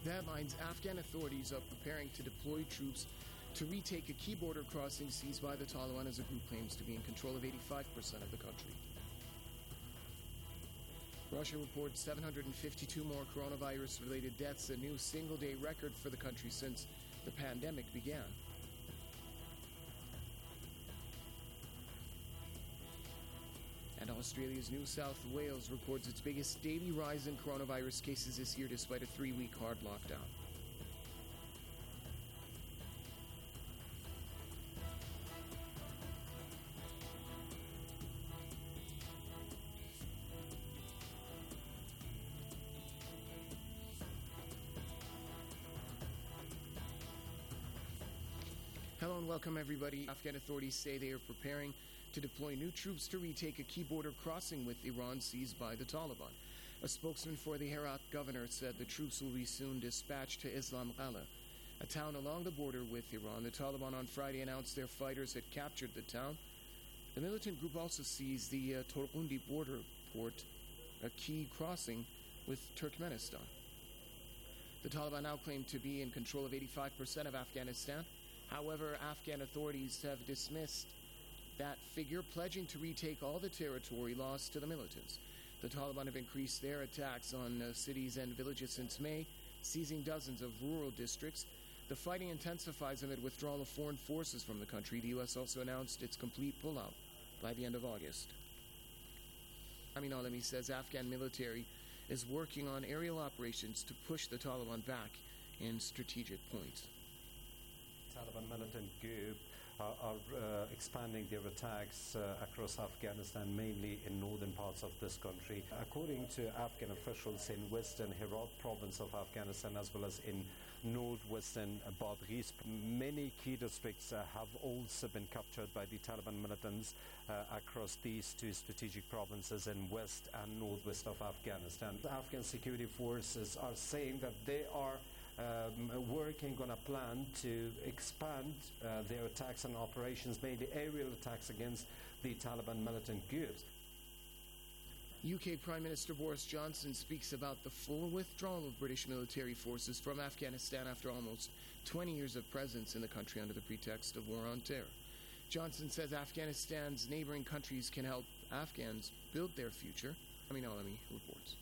The headlines: Afghan authorities are preparing to deploy troops to retake a key border crossing seized by the Taliban as a group claims to be in control of 85% of the country. Russia reports 752 more coronavirus-related deaths, a new single-day record for the country since the pandemic began. And Australia's New South Wales records its biggest daily rise in coronavirus cases this year despite a 3-week hard lockdown. Hello and welcome, everybody. Afghan authorities say they are preparing to deploy new troops to retake a key border crossing with Iran seized by the Taliban. A spokesman for the Herat governor said the troops will be soon dispatched to Islam Qala, a town along the border with Iran. The Taliban on Friday announced their fighters had captured the town. The militant group also seized the Torqundi border port, a key crossing with Turkmenistan. The Taliban now claim to be in control of 85% of Afghanistan. However, Afghan authorities have dismissed that figure, pledging to retake all the territory lost to the militants. The Taliban have increased their attacks on cities and villages since May, seizing dozens of rural districts. The fighting intensifies amid withdrawal of foreign forces from the country. The U.S. also announced its complete pullout by the end of August. Amin Alami says Afghan military is working on aerial operations to push the Taliban back in strategic points. Taliban militant group are expanding their attacks across Afghanistan, mainly in northern parts of this country. According to Afghan officials in western Herat province of Afghanistan, as well as in northwestern Badghis, many key districts have also been captured by the Taliban militants across these two strategic provinces in west and northwest of Afghanistan. The Afghan security forces are saying that they are working on a plan to expand their attacks and operations, mainly aerial attacks against the Taliban militant groups. UK Prime Minister Boris Johnson speaks about the full withdrawal of British military forces from Afghanistan after almost 20 years of presence in the country under the pretext of war on terror. Johnson says Afghanistan's neighboring countries can help Afghans build their future. Amin Alami reports.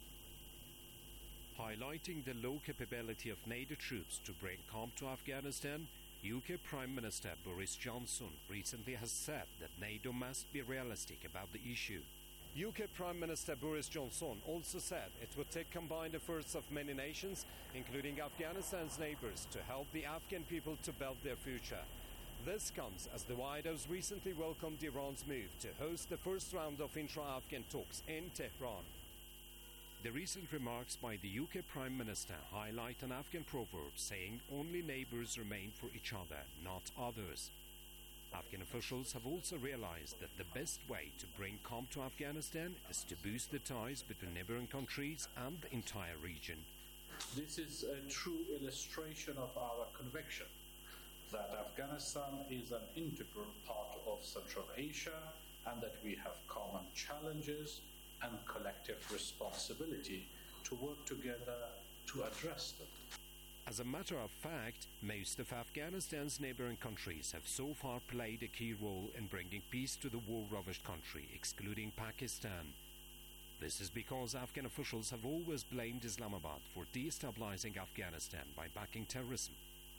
Highlighting the low capability of NATO troops to bring calm to Afghanistan, UK Prime Minister Boris Johnson recently has said that NATO must be realistic about the issue. UK Prime Minister Boris Johnson also said it would take combined efforts of many nations, including Afghanistan's neighbors, to help the Afghan people to build their future. This comes as the White House recently welcomed Iran's move to host the first round of intra-Afghan talks in Tehran. The recent remarks by the UK Prime Minister highlight an Afghan proverb saying only neighbors remain for each other, not others. Afghan officials have also realized that the best way to bring calm to Afghanistan is to boost the ties between neighboring countries and the entire region. This is a true illustration of our conviction that Afghanistan is an integral part of Central Asia and that we have common challenges and collective responsibility to work together to address them. As a matter of fact, most of Afghanistan's neighboring countries have so far played a key role in bringing peace to the war-ravaged country, excluding Pakistan. This is because Afghan officials have always blamed Islamabad for destabilizing Afghanistan by backing terrorism.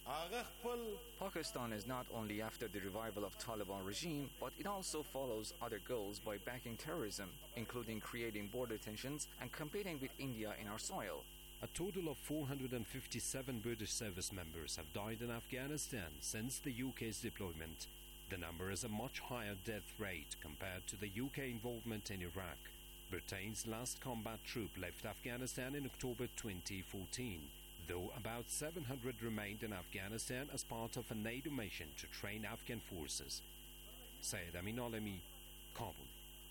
Pakistan is not only after the revival of Taliban regime, but it also follows other goals by backing terrorism, including creating border tensions and competing with India in our soil. A total of 457 British service members have died in Afghanistan since the UK's deployment. The number is a much higher death rate compared to the UK involvement in Iraq. Britain's last combat troop left Afghanistan in October 2014. Though about 700 remained in Afghanistan as part of a NATO mission to train Afghan forces. Syed Amin Alami, Kabul.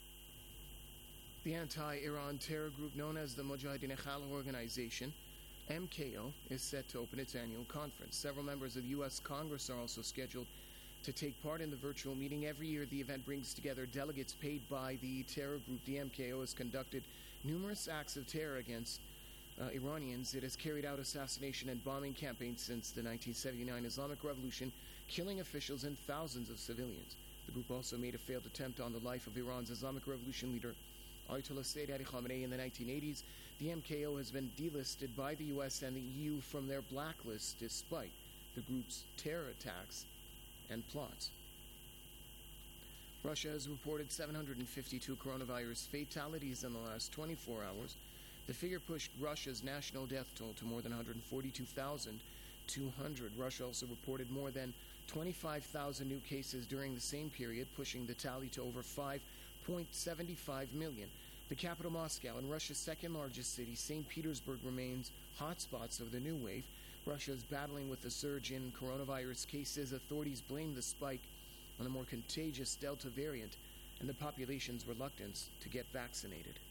The anti-Iran terror group known as the Mujahideen Khalq Organization, MKO, is set to open its annual conference. Several members of the U.S. Congress are also scheduled to take part in the virtual meeting. Every year, the event brings together delegates paid by the terror group. The MKO has conducted numerous acts of terror against Iranians, it has carried out assassination and bombing campaigns since the 1979 Islamic Revolution, killing officials and thousands of civilians. The group also made a failed attempt on the life of Iran's Islamic Revolution leader Ayatollah Sayyid Ali Khamenei in the 1980s. The MKO has been delisted by the U.S. and the EU from their blacklist despite the group's terror attacks and plots. Russia has reported 752 coronavirus fatalities in the last 24 hours. The figure pushed Russia's national death toll to more than 142,200. Russia also reported more than 25,000 new cases during the same period, pushing the tally to over 5.75 million. The capital, Moscow, and Russia's second largest city, St. Petersburg, remains hotspots of the new wave. Russia is battling with the surge in coronavirus cases. Authorities blame the spike on the more contagious Delta variant and the population's reluctance to get vaccinated.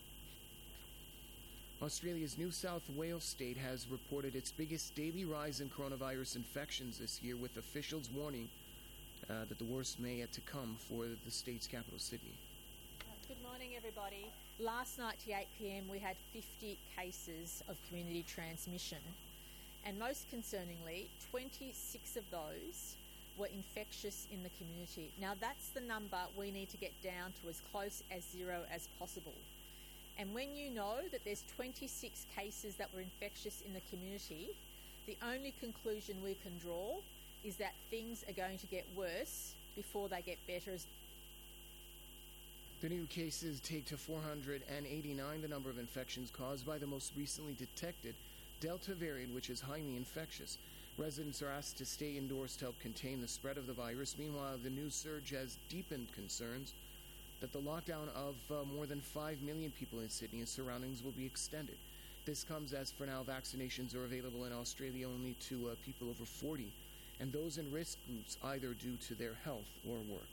Australia's New South Wales state has reported its biggest daily rise in coronavirus infections this year, with officials warning that the worst may yet to come for the state's capital, Sydney. Good morning, everybody. Last night to 8 p.m. we had 50 cases of community transmission, and most concerningly, 26 of those were infectious in the community. Now that's the number we need to get down to as close as zero as possible. And when you know that there's 26 cases that were infectious in the community, the only conclusion we can draw is that things are going to get worse before they get better. The new cases take to 489 the number of infections caused by the most recently detected Delta variant, which is highly infectious. Residents are asked to stay indoors to help contain the spread of the virus. Meanwhile, the new surge has deepened concerns that the lockdown of more than 5 million people in Sydney and surroundings will be extended. This comes as, for now, vaccinations are available in Australia only to people over 40 and those in risk groups, either due to their health or work.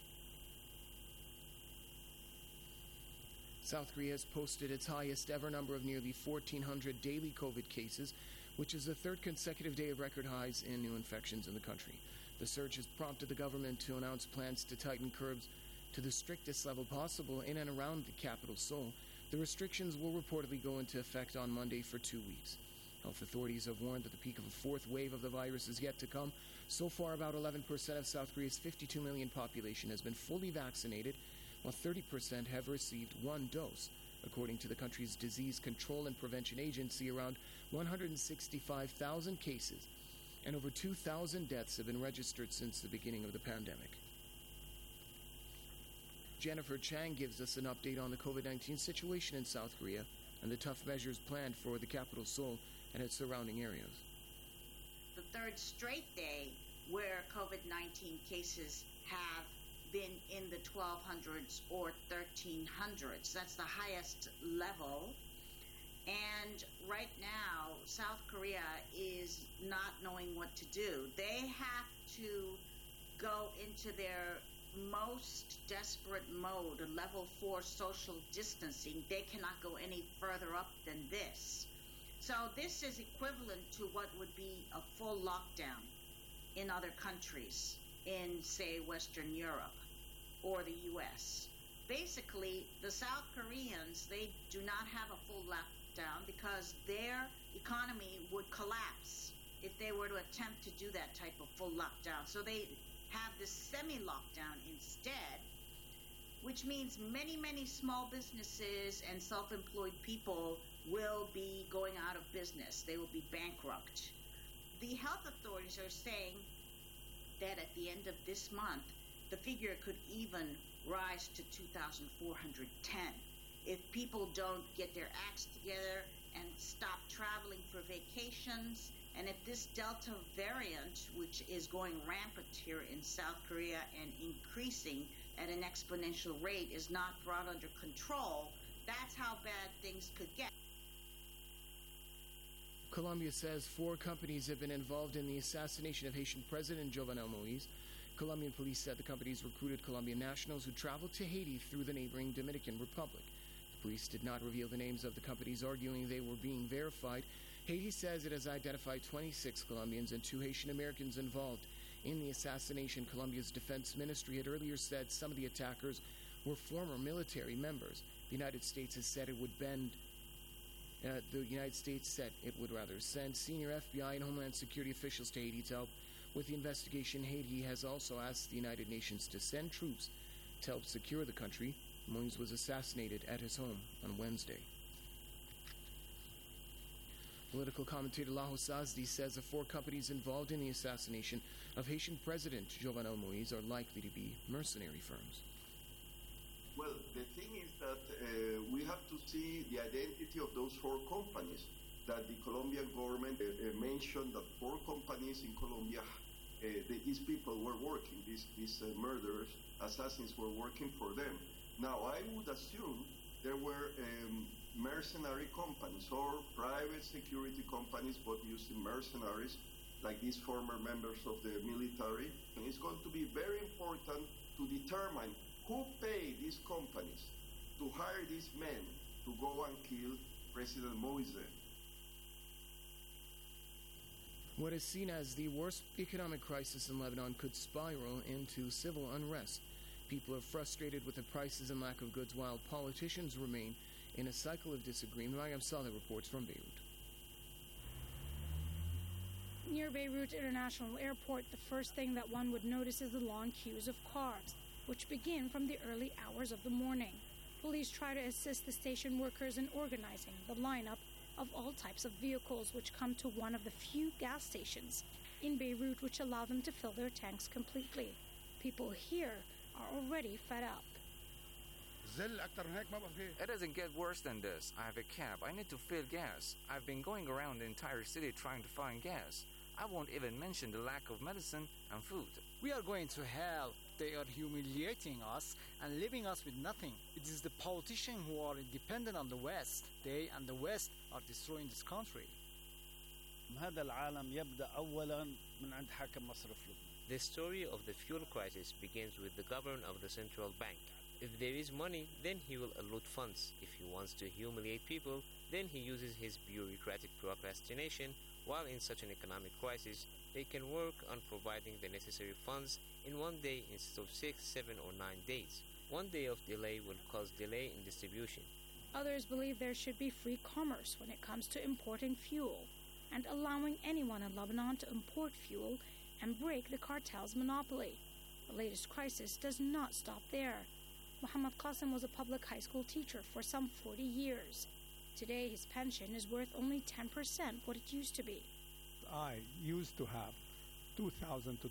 South Korea has posted its highest ever number of nearly 1,400 daily COVID cases, which is the third consecutive day of record highs in new infections in the country. The surge has prompted the government to announce plans to tighten curbs to the strictest level possible in and around the capital, Seoul. The restrictions will reportedly go into effect on Monday for 2 weeks. Health authorities have warned that the peak of a fourth wave of the virus is yet to come. So far, about 11% of South Korea's 52 million population has been fully vaccinated, while 30% have received one dose. According to the country's Disease Control and Prevention Agency, around 165,000 cases and over 2,000 deaths have been registered since the beginning of the pandemic. Jennifer Chang gives us an update on the COVID-19 situation in South Korea and the tough measures planned for the capital, Seoul, and its surrounding areas. The third straight day where COVID-19 cases have been in the 1,200s or 1,300s. That's the highest level. And right now, South Korea is not knowing what to do. They have to go into their most desperate mode, a level 4 social distancing. They cannot go any further up than this. So this is equivalent to what would be a full lockdown in other countries, in, say, Western Europe or the U.S. Basically, the South Koreans, they do not have a full lockdown because their economy would collapse if they were to attempt to do that type of full lockdown. So they have this semi-lockdown instead, which means many, many small businesses and self-employed people will be going out of business. They will be bankrupt. The health authorities are saying that at the end of this month, the figure could even rise to 2,410 if people don't get their acts together and stop traveling for vacations. And if this Delta variant, which is going rampant here in South Korea and increasing at an exponential rate, is not brought under control, that's how bad things could get. Colombia says 4 companies have been involved in the assassination of Haitian President Jovenel Moïse. Colombian police said the companies recruited Colombian nationals who traveled to Haiti through the neighboring Dominican Republic. The police did not reveal the names of the companies, arguing they were being verified. Haiti says it has identified 26 Colombians and 2 Haitian Americans involved in the assassination. Colombia's defense ministry had earlier said some of the attackers were former military members. The United States has said it would bend The United States said it would rather send senior FBI and Homeland Security officials to Haiti to help with the investigation. Haiti has also asked the United Nations to send troops to help secure the country. Moise was assassinated at his home on Wednesday. Political commentator Laho Sazdi says the 4 companies involved in the assassination of Haitian President Jovenel Moise are likely to be mercenary firms. Well, the thing is that we have to see the identity of those 4 companies. That the Colombian government mentioned that 4 companies in Colombia, these people were working, these murderers, assassins were working for them. Now, I would assume there were mercenary companies or private security companies, but using mercenaries, like these former members of the military. And it's going to be very important to determine who paid these companies to hire these men to go and kill President Moise. What is seen as the worst economic crisis in Lebanon could spiral into civil unrest. People are frustrated with the prices and lack of goods, while politicians remain in a cycle of disagreement. Mariam Saleh reports from Beirut. Near Beirut International Airport, the first thing that one would notice is the long queues of cars, which begin from the early hours of the morning. Police try to assist the station workers in organizing the lineup of all types of vehicles, which come to one of the few gas stations in Beirut which allow them to fill their tanks completely. People here are already fed up. It doesn't get worse than this. I have a cab. I need to fill gas. I've been going around the entire city trying to find gas. I won't even mention the lack of medicine and food. We are going to hell. They are humiliating us and leaving us with nothing. It is the politicians who are dependent on the West. They and the West are destroying this country. The story of the fuel crisis begins with the governor of the central bank. If there is money, then he will allot funds. If he wants to humiliate people, then he uses his bureaucratic procrastination. While in such an economic crisis, they can work on providing the necessary funds in one day instead of 6, 7, or 9 days. 1 day of delay will cause delay in distribution. Others believe there should be free commerce when it comes to importing fuel and allowing anyone in Lebanon to import fuel and break the cartel's monopoly. The latest crisis does not stop there. Muhammad Qasim was a public high school teacher for some 40 years. Today, his pension is worth only 10% what it used to be. I used to have $2,000 to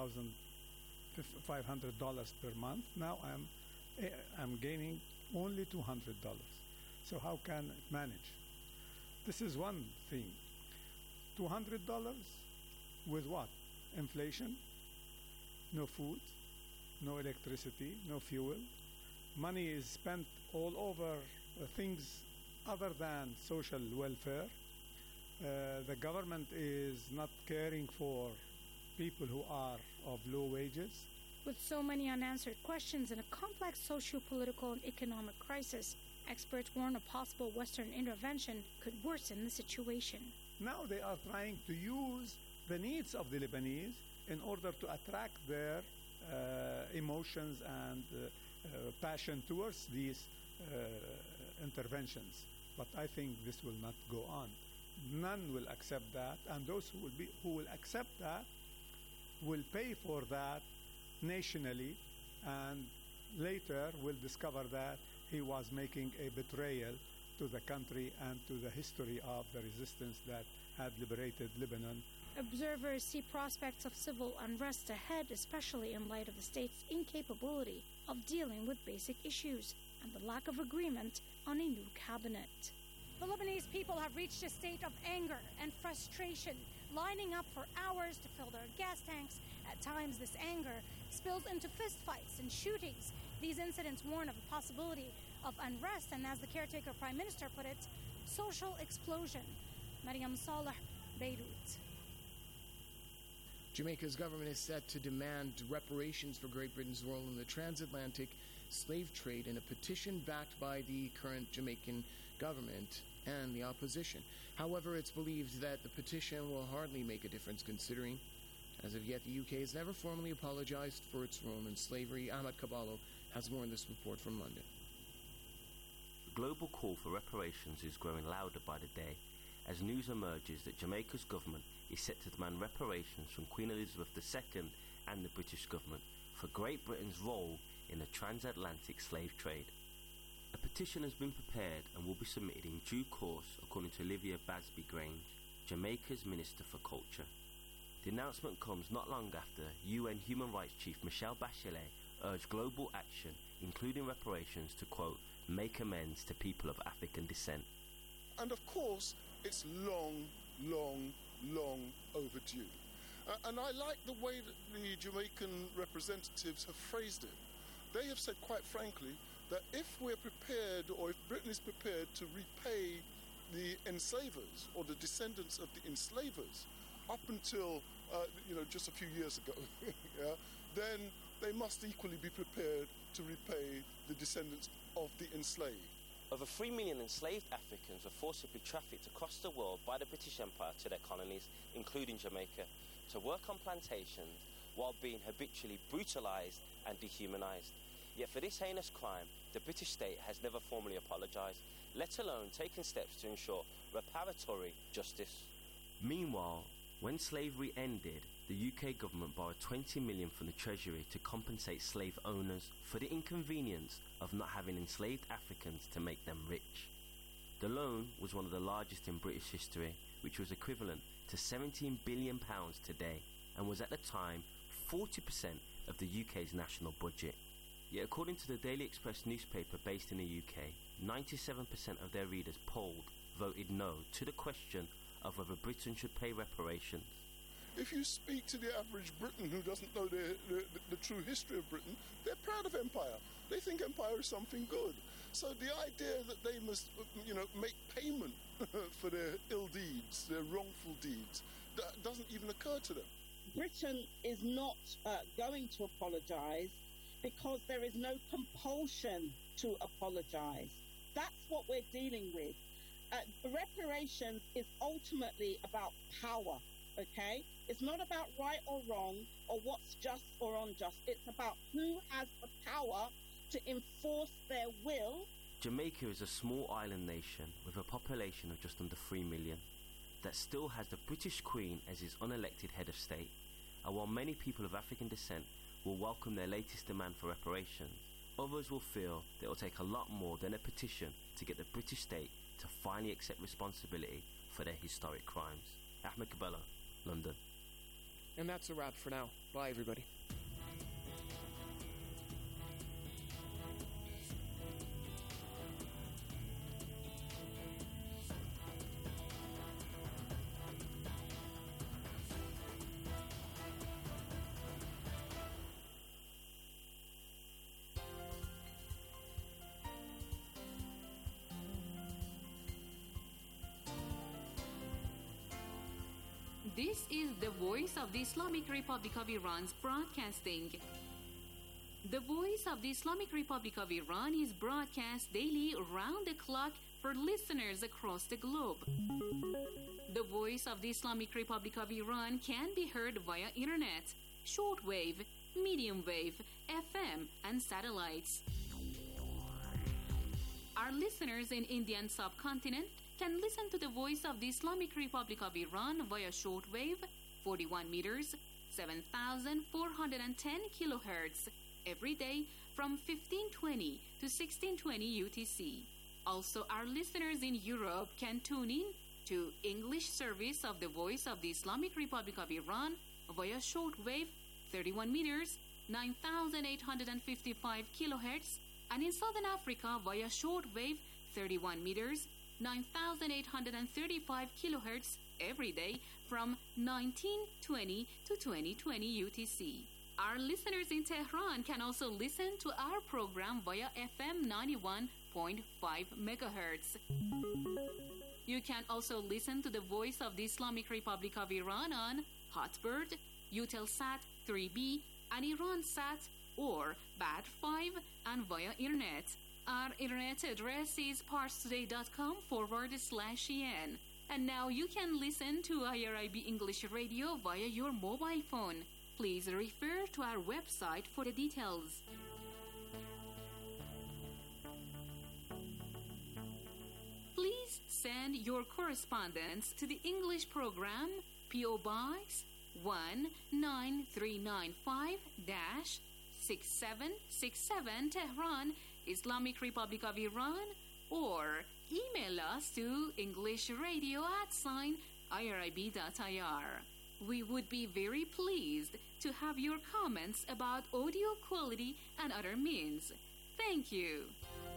$2,500 per month. Now I'm gaining only $200. So how can it manage? This is one thing. $200 with what? Inflation, no food, no electricity, no fuel. Money is spent all over things other than social welfare. The government is not caring for people who are of low wages. With so many unanswered questions and a complex socio-political and economic crisis, experts warn a possible Western intervention could worsen the situation. Now they are trying to use the needs of the Lebanese in order to attract their emotions and passion towards these interventions. But I think this will not go on. None will accept that, and those who will accept that will pay for that nationally, and later will discover that he was making a betrayal to the country and to the history of the resistance that had liberated Lebanon. Observers see prospects of civil unrest ahead, especially in light of the state's incapability of dealing with basic issues and the lack of agreement on a new cabinet. The Lebanese people have reached a state of anger and frustration, lining up for hours to fill their gas tanks. At times, this anger spills into fistfights and shootings. These incidents warn of a possibility of unrest and, as the caretaker prime minister put it, social explosion. Mariam Saleh, Beirut. Jamaica's government is set to demand reparations for Great Britain's role in the transatlantic slave trade in a petition backed by the current Jamaican government and the opposition. However, it's believed that the petition will hardly make a difference, considering, as of yet, the UK has never formally apologized for its role in slavery. Ahmad Caballo has more in this report from London. global call for reparations is growing louder by the day as news emerges that Jamaica's government is set to demand reparations from Queen Elizabeth II and the British government for Great Britain's role in the transatlantic slave trade. A petition has been prepared and will be submitted in due course, according to Olivia Basby-Grange, Jamaica's Minister for Culture. The announcement comes not long after UN Human Rights Chief Michelle Bachelet urged global action, including reparations, to, quote, make amends to people of African descent. And of course, it's long overdue. And I like the way that the Jamaican representatives have phrased it. They have said, quite frankly, that if we're prepared, or if Britain is prepared to repay the enslavers or the descendants of the enslavers up until just a few years ago, yeah, then they must equally be prepared to repay the descendants of the enslaved. Over 3 million enslaved Africans were forcibly trafficked across the world by the British Empire to their colonies, including Jamaica, to work on plantations while being habitually brutalised and dehumanised. Yet for this heinous crime, the British state has never formally apologised, let alone taken steps to ensure reparatory justice. Meanwhile, when slavery ended, the UK government borrowed $20 million from the Treasury to compensate slave owners for the inconvenience of not having enslaved Africans to make them rich. The loan was one of the largest in British history, which was equivalent to £17 billion today, and was at the time 40% of the UK's national budget. Yet according to the Daily Express newspaper based in the UK, 97% of their readers polled voted no to the question of whether Britain should pay reparations. If you speak to the average Briton who doesn't know the true history of Britain, they're proud of empire. They think empire is something good. So the idea that they must, make payment for their ill deeds, their wrongful deeds, that doesn't even occur to them. Britain is not going to apologise because there is no compulsion to apologise. That's what we're dealing with. Reparations is ultimately about power, okay? It's not about right or wrong or what's just or unjust. It's about who has the power to enforce their will. Jamaica is a small island nation with a population of just under 3 million that still has the British Queen as its unelected head of state. And while many people of African descent will welcome their latest demand for reparations, others will feel that it will take a lot more than a petition to get the British state to finally accept responsibility for their historic crimes. Ahmed Cabello, London. And that's a wrap for now. Bye, everybody. This is the voice of the Islamic Republic of Iran's broadcasting. The voice of the Islamic Republic of Iran is broadcast daily around the clock for listeners across the globe. The voice of the Islamic Republic of Iran can be heard via internet, shortwave, medium wave, FM, and satellites. Our listeners in Indian subcontinent can listen to the voice of the Islamic Republic of Iran via shortwave, 41 meters, 7,410 kilohertz, every day from 1520 to 1620 UTC. Also, our listeners in Europe can tune in to English service of the voice of the Islamic Republic of Iran via shortwave, 31 meters, 9,855 kilohertz, and in Southern Africa via shortwave, 31 meters, 9,835 kilohertz every day from 1920 to 2020 UTC. Our listeners in Tehran can also listen to our program via FM 91.5 megahertz. You can also listen to the voice of the Islamic Republic of Iran on Hotbird, Eutelsat 3B, and Iransat or BAT5 and via internet. Our internet address is parstoday.com/en. And now you can listen to IRIB English Radio via your mobile phone. Please refer to our website for the details. send your correspondence to the English program, P.O. Box 19395-6767 Tehran, Islamic Republic of Iran, or email us to englishradio@irib.ir. We would be very pleased to have your comments about audio quality and other means. Thank you.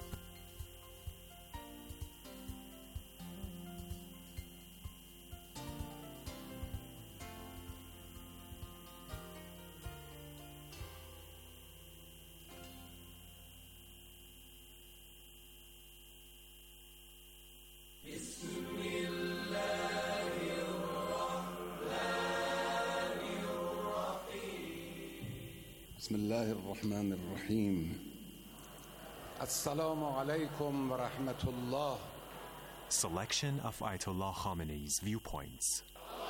بسم الله الرحمن الرحيم السلام عليكم ورحمة الله. Selection of Ayatollah Khamenei's viewpoints.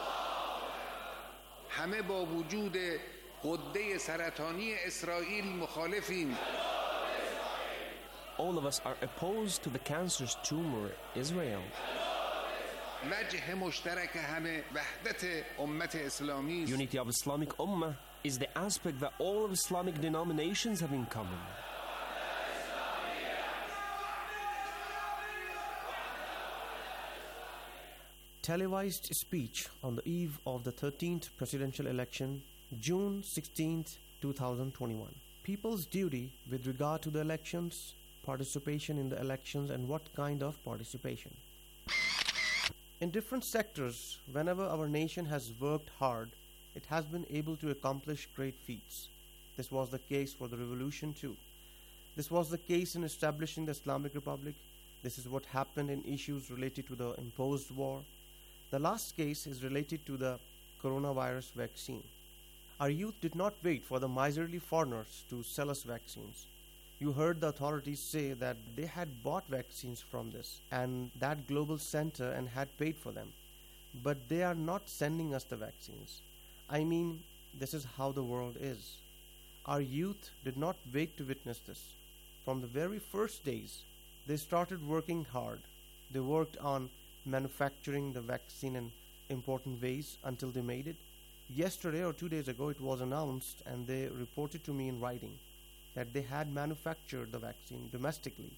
همه با وجود غده سرطانی اسرائیل مخالفیم. All of us are opposed to the cancerous tumor, Israel. وجه مشترک همه وحدت امت اسلامی است. Unity of Islamic Ummah is the aspect that all of Islamic denominations have in common. Televised speech on the eve of the 13th presidential election, June 16th, 2021. People's duty with regard to the elections, participation in the elections, and what kind of participation. In different sectors, whenever our nation has worked hard, it has been able to accomplish great feats. This was the case for the revolution too. This was the case in establishing the Islamic Republic. This is what happened in issues related to the imposed war. The last case is related to the coronavirus vaccine. Our youth did not wait for the miserly foreigners to sell us vaccines. You heard the authorities say that they had bought vaccines from this and that global center and had paid for them. But they are not sending us the vaccines. I mean, this is how the world is. Our youth did not wait to witness this. From the very first days, they started working hard. They worked on manufacturing the vaccine in important ways until they made it. Yesterday or 2 days ago, it was announced and they reported to me in writing that they had manufactured the vaccine domestically.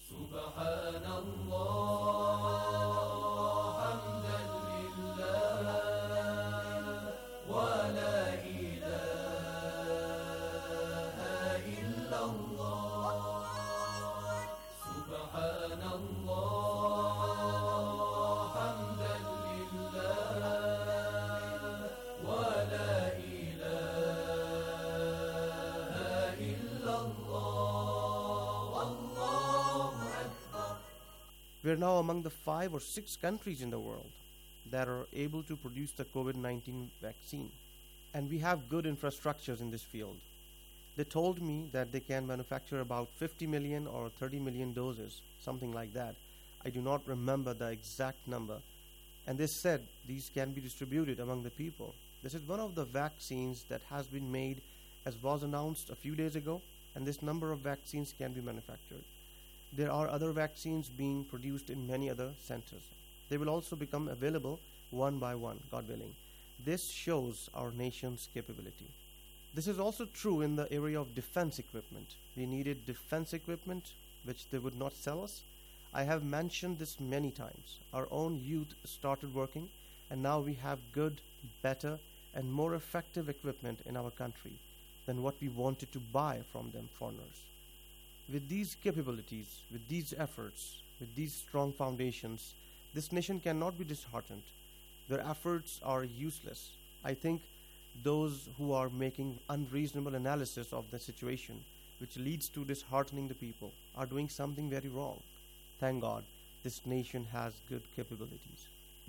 We are now among the 5 or 6 countries in the world that are able to produce the COVID-19 vaccine. And we have good infrastructures in this field. They told me that they can manufacture about 50 million or 30 million doses, something like that. I do not remember the exact number. And they said these can be distributed among the people. This is one of the vaccines that has been made, as was announced a few days ago, and this number of vaccines can be manufactured. There are other vaccines being produced in many other centers. They will also become available one by one, God willing. This shows our nation's capability. This is also true in the area of defense equipment. We needed defense equipment, which they would not sell us. I have mentioned this many times. Our own youth started working, and now we have good, better, and more effective equipment in our country than what we wanted to buy from them foreigners. With these capabilities, with these efforts, with these strong foundations, this nation cannot be disheartened. Their efforts are useless. I think those who are making unreasonable analysis of the situation, which leads to disheartening the people, are doing something very wrong. Thank God, this nation has good capabilities.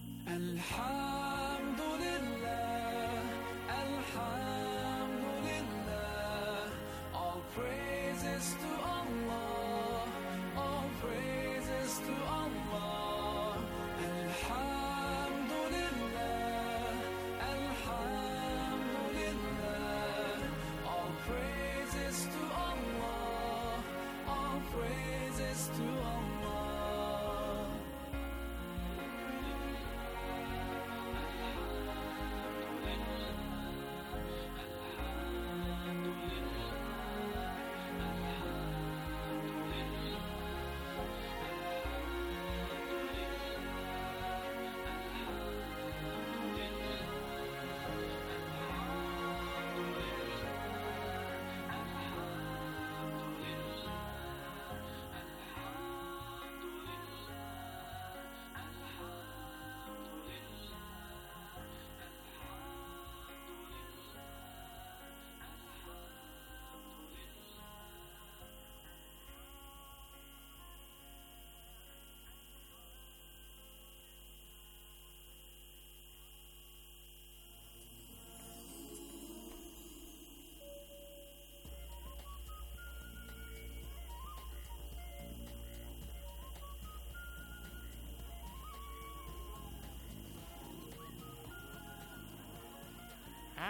Alhamdulillah, Alhamdulillah, all praises to Allah, all praises to Allah. Alhamdulillah, Alhamdulillah, all praises to Allah, all praises to Allah.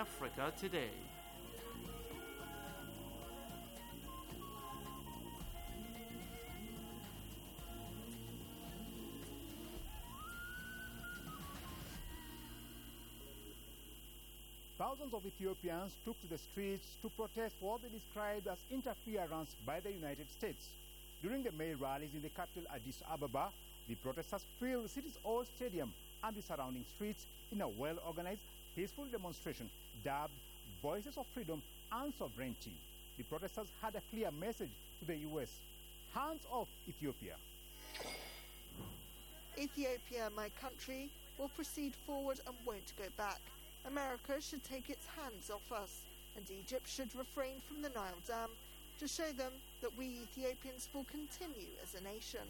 Africa Today. Thousands of Ethiopians took to the streets to protest what they described as interference by the United States. During the May rallies in the capital Addis Ababa, the protesters filled the city's old stadium and the surrounding streets in a well-organized, peaceful demonstration dubbed Voices of Freedom and Sovereignty. The protesters had a clear message to the U.S. Hands off Ethiopia. Ethiopia, my country, will proceed forward and won't go back. America should take its hands off us, and Egypt should refrain from the Nile Dam to show them that we Ethiopians will continue as a nation.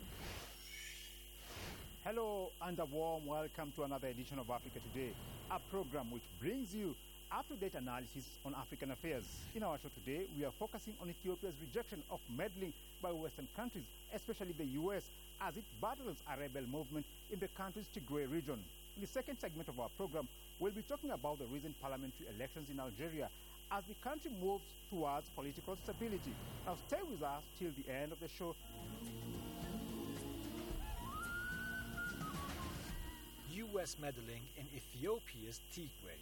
Hello and a warm welcome to another edition of Africa Today, a program which brings you up-to-date analysis on African affairs. In our show today, we are focusing on Ethiopia's rejection of meddling by Western countries, especially the U.S., as it battles a rebel movement in the country's Tigray region. In the second segment of our program, we'll be talking about the recent parliamentary elections in Algeria as the country moves towards political stability. Now stay with us till the end of the show. U.S. meddling in Ethiopia's Tigray.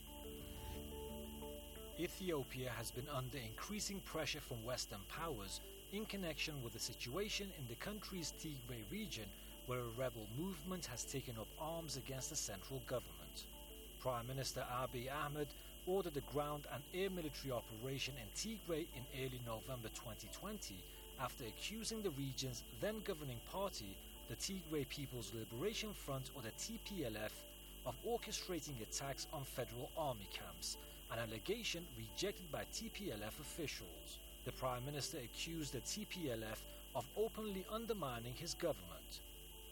Ethiopia has been under increasing pressure from Western powers in connection with the situation in the country's Tigray region, where a rebel movement has taken up arms against the central government. Prime Minister Abiy Ahmed ordered a ground and air military operation in Tigray in early November 2020 after accusing the region's then governing party, the Tigray People's Liberation Front, or the TPLF, of orchestrating attacks on federal army camps, an allegation rejected by TPLF officials. The Prime Minister accused the TPLF of openly undermining his government.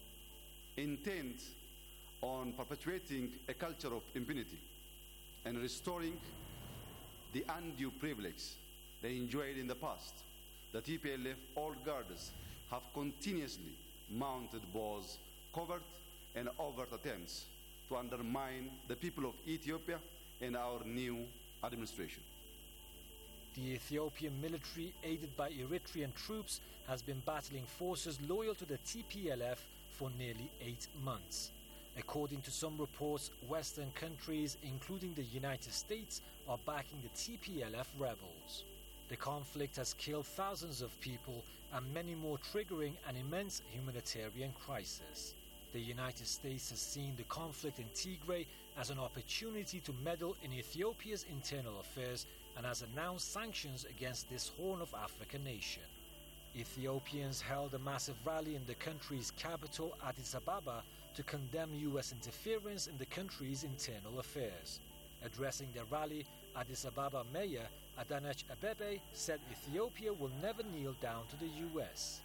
Intent on perpetuating a culture of impunity and restoring the undue privilege they enjoyed in the past. The TPLF old guards have continuously mounted both covert and overt attempts to undermine the people of Ethiopia and our new administration. The Ethiopian military, aided by Eritrean troops, has been battling forces loyal to the TPLF for nearly 8 months. According to some reports, Western countries, including the United States, are backing the TPLF rebels. The conflict has killed thousands of people and many more, triggering an immense humanitarian crisis. The United States has seen the conflict in Tigray as an opportunity to meddle in Ethiopia's internal affairs and has announced sanctions against this Horn of Africa nation. Ethiopians held a massive rally in the country's capital, Addis Ababa, to condemn U.S. interference in the country's internal affairs. Addressing the rally, Addis Ababa Mayor Adanesh Abebe said Ethiopia will never kneel down to the U.S.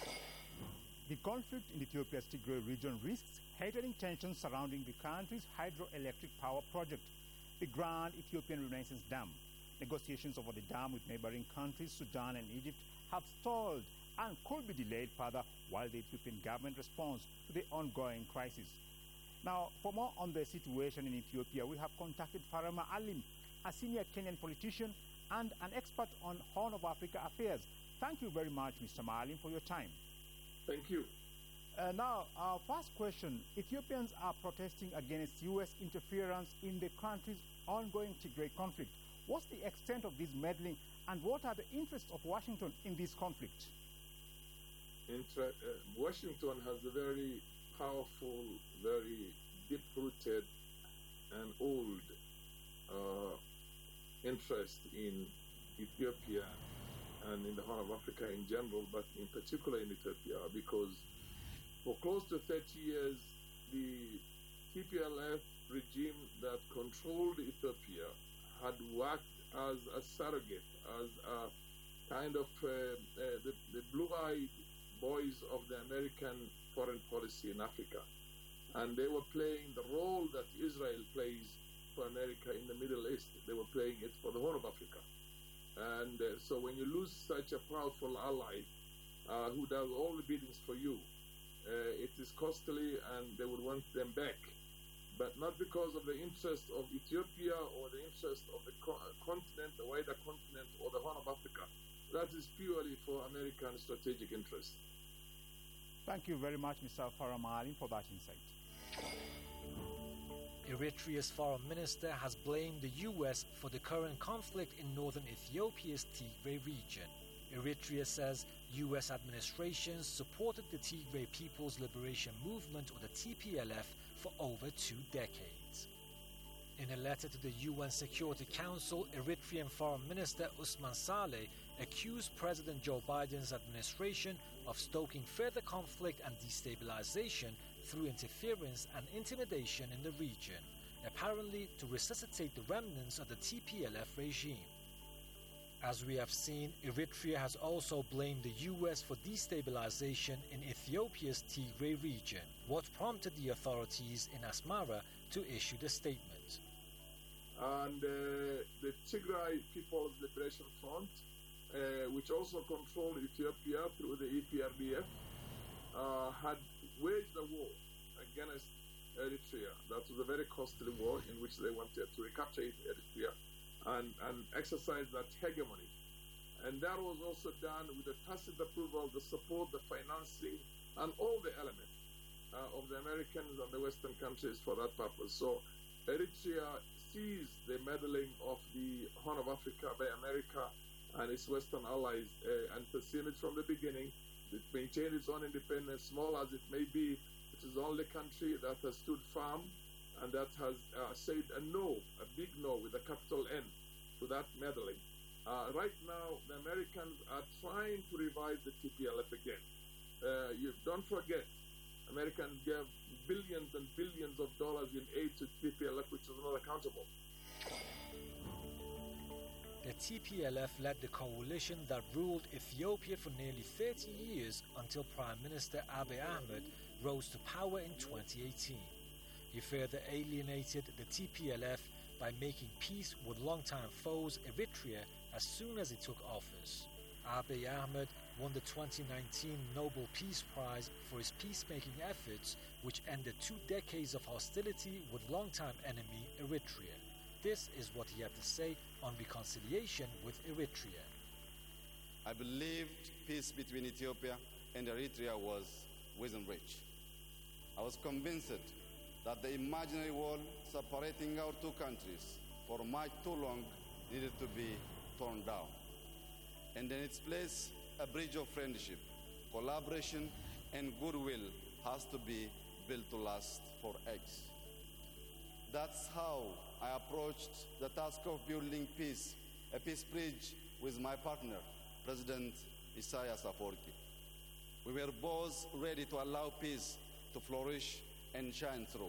The conflict in Ethiopia's Tigray region risks heightening tensions surrounding the country's hydroelectric power project, the Grand Ethiopian Renaissance Dam. Negotiations over the dam with neighboring countries, Sudan and Egypt, have stalled and could be delayed further while the Ethiopian government responds to the ongoing crisis. Now, for more on the situation in Ethiopia, we have contacted Farama Alim, a senior Kenyan politician and an expert on Horn of Africa affairs. Thank you very much, Mr. Maalim, for your time. Thank you. Now, our first question. Ethiopians are protesting against U.S. interference in the country's ongoing Tigray conflict. What's the extent of this meddling, and what are the interests of Washington in this conflict? Washington has a very powerful, very deep-rooted and old interest in Ethiopia and in the Horn of Africa in general, but in particular in Ethiopia, because for close to 30 years, the TPLF regime that controlled Ethiopia had worked as a surrogate, as a kind of the blue-eyed boys of the American foreign policy in Africa. And they were playing the role that Israel plays for America in the Middle East. They were playing it for the Horn of Africa. And so when you lose such a powerful ally who does all the biddings for you, it is costly, and they would want them back. but not because of the interest of Ethiopia or the interest of the continent, the wider continent, or the Horn of Africa. That is purely for American strategic interest. Thank you very much, Mr. Farah Maalim, for that insight. Eritrea's foreign minister has blamed the US for the current conflict in northern Ethiopia's Tigray region. Eritrea says US administrations supported the Tigray People's Liberation Movement, or the TPLF, for over 2 decades. In a letter to the UN Security Council, Eritrean Foreign Minister Usman Saleh accused President Joe Biden's administration of stoking further conflict and destabilization through interference and intimidation in the region, apparently to resuscitate the remnants of the TPLF regime. As we have seen, Eritrea has also blamed the US for destabilization in Ethiopia's Tigray region, what prompted the authorities in Asmara to issue the statement. And the Tigray People's Liberation Front, which also controlled Ethiopia through the EPRDF, had waged a war against Eritrea. That was a very costly war in which they wanted to recapture Eritrea and exercise that hegemony. And that was also done with the tacit approval, the support, the financing, and all the elements of the Americans and the Western countries for that purpose. So Eritrea sees the meddling of the Horn of Africa by America and its Western allies and pursued it from the beginning. It maintained its own independence, small as it may be. It is the only country that has stood firm and that has said a no, a big no with a capital N to that meddling. Right now, the Americans are trying to revive the TPLF again. You don't forget, Americans gave billions and billions of dollars in aid to TPLF, which is not accountable. The TPLF led the coalition that ruled Ethiopia for nearly 30 years until Prime Minister Abiy Ahmed rose to power in 2018. He further alienated the TPLF by making peace with longtime foes Eritrea as soon as he took office. Abiy Ahmed won the 2019 Nobel Peace Prize for his peacemaking efforts, which ended 2 decades of hostility with longtime enemy Eritrea. This is what he had to say on reconciliation with Eritrea. I believed peace between Ethiopia and Eritrea was within reach. I was convinced that the imaginary wall separating our two countries for much too long needed to be torn down. And in its place, a bridge of friendship, collaboration, and goodwill has to be built to last for ages. That's how I approached the task of building peace, a peace bridge with my partner, President Isaias Afwerki. We were both ready to allow peace to flourish and shine through.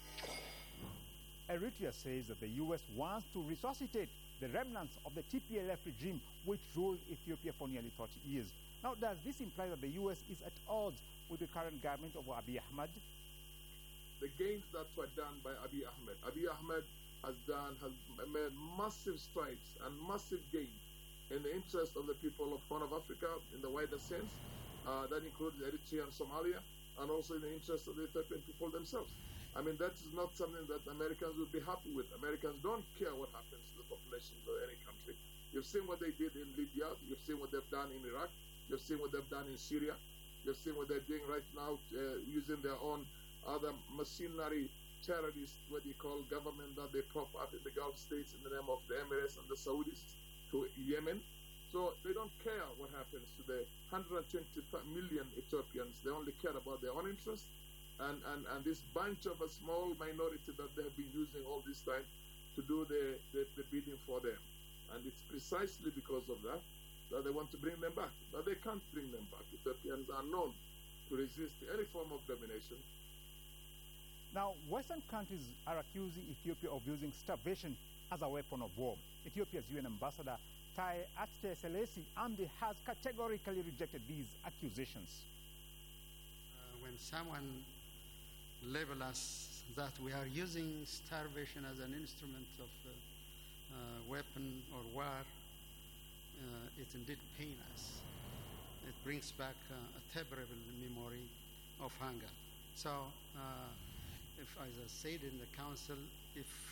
Eritrea says that the U.S. wants to resuscitate the remnants of the TPLF regime which ruled Ethiopia for nearly 30 years. Now, does this imply that the U.S. is at odds with the current government of Abiy Ahmed? The gains that were done by Abiy Ahmed has made massive strides and massive gains in the interest of the people of Horn of Africa in the wider sense. That includes Eritrea and Somalia, and also in the interest of the Ethiopian people themselves. I mean, that is not something that Americans would be happy with. Americans don't care what happens to the populations of any country. You've seen what they did in Libya. You've seen what they've done in Iraq. You've seen what they've done in Syria. You've seen what they're doing right now, using their own other mercenary terrorist, what you call government that they prop up in the Gulf states in the name of the Emirates and the Saudis to Yemen. So they don't care what happens to the 125 million Ethiopians. They only care about their own interests and this bunch of a small minority that they have been using all this time to do the bidding for them. And it's precisely because of that they want to bring them back. But they can't bring them back. Ethiopians are known to resist any form of domination. Now, Western countries are accusing Ethiopia of using starvation as a weapon of war. Ethiopia's UN ambassador, Tai Atse-Selesi Amdi, has categorically rejected these accusations. When someone labels us that we are using starvation as an instrument of weapon or war, it indeed pains us. It brings back a terrible memory of hunger. So if, as I said in the council, if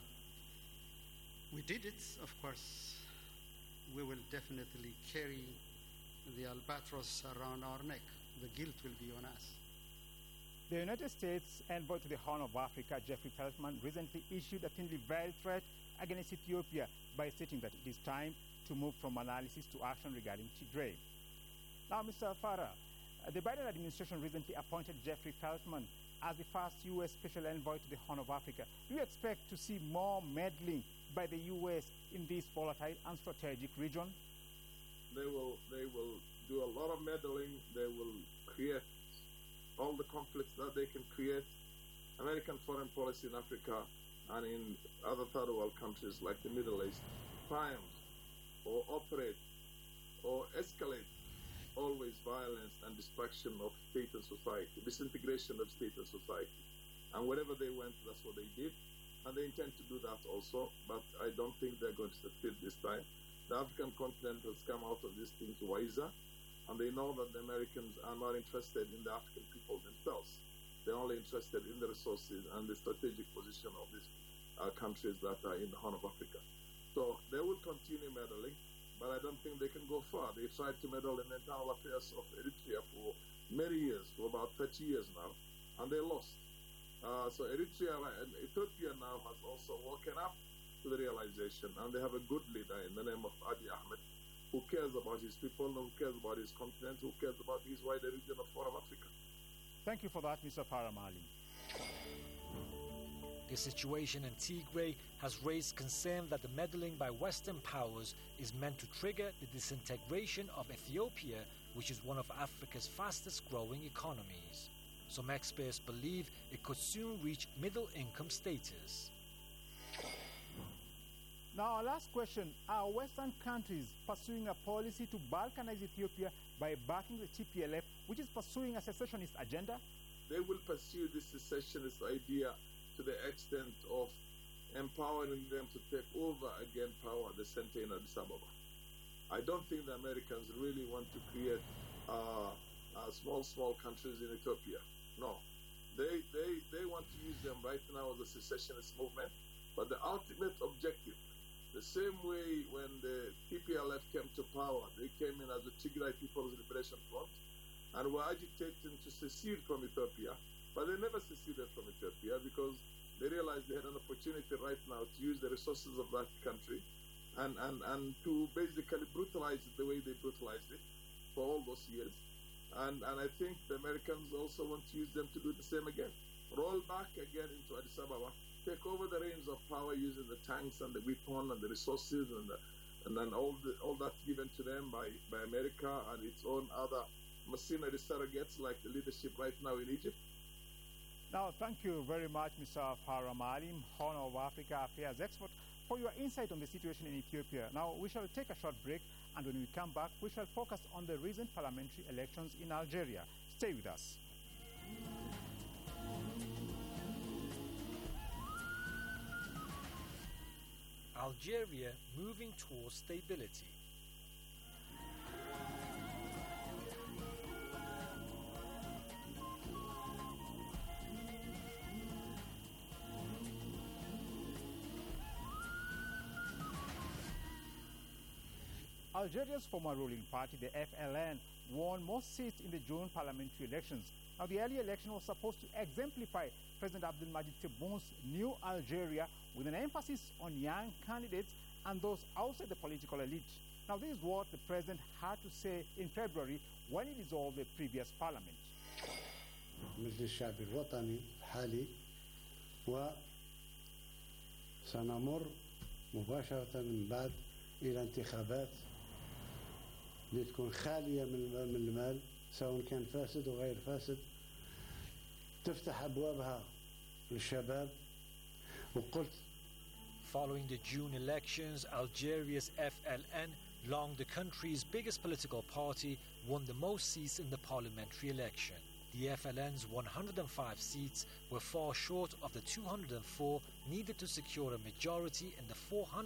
we did it, of course, we will definitely carry the albatross around our neck. The guilt will be on us. The United States envoy to the Horn of Africa, Jeffrey Feltman, recently issued a thinly veiled threat against Ethiopia by stating that it is time to move from analysis to action regarding Tigray. Now, Mr. Farah, the Biden administration recently appointed Jeffrey Feltman as the first U.S. special envoy to the Horn of Africa. Do you expect to see more meddling by the U.S. in this volatile and strategic region? They will do a lot of meddling. They will create all the conflicts that they can create. American foreign policy in Africa and in other third world countries like the Middle East triumph or operate or escalate always violence and destruction of state and society, disintegration of state and society. And wherever they went, that's what they did. And they intend to do that also, but I don't think they're going to succeed this time. The African continent has come out of these things wiser, and they know that the Americans are not interested in the African people themselves. They're only interested in the resources and the strategic position of these countries that are in the Horn of Africa. So they will continue meddling, but I don't think they can go far. They tried to meddle in the internal affairs of Eritrea for many years, for about 30 years now, and they lost. So Eritrea and Ethiopia now has also woken up to the realization, and they have a good leader in the name of Abiy Ahmed, who cares about his people, who cares about his continent, who cares about his wider region of Horn of Africa. Thank you for that, Mr. Farah Maalim. The situation in Tigray has raised concern that the meddling by Western powers is meant to trigger the disintegration of Ethiopia, which is one of Africa's fastest growing economies. Some experts believe it could soon reach middle-income status. Now, our last question. Are Western countries pursuing a policy to balkanize Ethiopia by backing the TPLF, which is pursuing a secessionist agenda? They will pursue this secessionist idea to the extent of empowering them to take over again power at the center in Addis Ababa. I don't think the Americans really want to create small countries in Ethiopia. No. They want to use them right now as a secessionist movement, but the ultimate objective, the same way when the TPLF came to power, they came in as the Tigray People's Liberation Front and were agitating to secede from Ethiopia, but they never seceded from Ethiopia because they realized they had an opportunity right now to use the resources of that country and to basically brutalize it the way they brutalized it for all those years. And I think the Americans also want to use them to do the same again. Roll back again into Addis Ababa, take over the reins of power using the tanks and the weapon and the resources and then all that given to them by America and its own other mercenary surrogates like the leadership right now in Egypt. Now, thank you very much, Mr. Farah Maalim, Horn of Africa Affairs expert, for your insight on the situation in Ethiopia. Now, we shall take a short break, and when we come back, we shall focus on the recent parliamentary elections in Algeria. Stay with us. Algeria moving towards stability. Algeria's former ruling party, the FLN, won most seats in the June parliamentary elections. Now, the early election was supposed to exemplify President Abdelmadjid Tebboun's new Algeria with an emphasis on young candidates and those outside the political elite. Now, this is what the president had to say in February when he dissolved the previous parliament. مجلس الشعب الوطني الحالي وسنمر مباشرة من بعد إلى انتخابات لتكون خالية من المال سواء كان فاسد وغير فاسد تفتح أبوابها للشباب وقلت. Following the June elections, Algeria's FLN, long the country's biggest political party, won the most seats in the parliamentary election. The FLN's 105 seats were far short of the 204 needed to secure a majority in the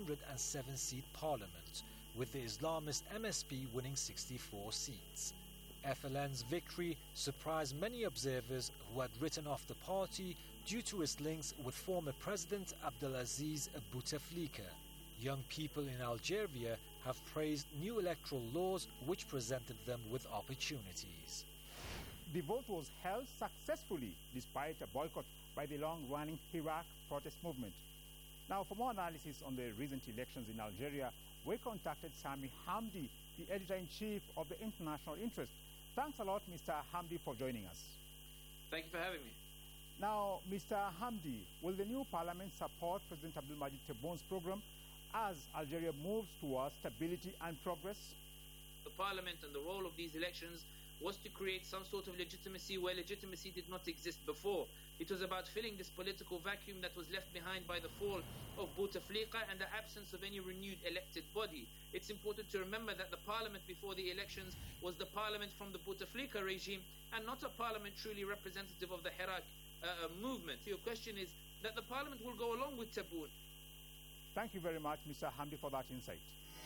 407-seat parliament, with the Islamist MSP winning 64 seats. FLN's victory surprised many observers who had written off the party due to its links with former President Abdelaziz Bouteflika. Young people in Algeria have praised new electoral laws which presented them with opportunities. The vote was held successfully despite a boycott by the long-running Hirak protest movement. Now, for more analysis on the recent elections in Algeria, we contacted Sami Hamdi, the editor-in-chief of the International Interest. Thanks a lot, Mr. Hamdi, for joining us. Thank you for having me. Now, Mr. Hamdi, will the new parliament support President Abdelmadjid Tebboun's program as Algeria moves towards stability and progress? The parliament and the role of these elections was to create some sort of legitimacy where legitimacy did not exist before. It was about filling this political vacuum that was left behind by the fall of Bouteflika and the absence of any renewed elected body. It's important to remember that the parliament before the elections was the parliament from the Bouteflika regime and not a parliament truly representative of the Hirak movement. Your question is that the parliament will go along with Tebboune. Thank you very much, Mr. Hamdi, for that insight.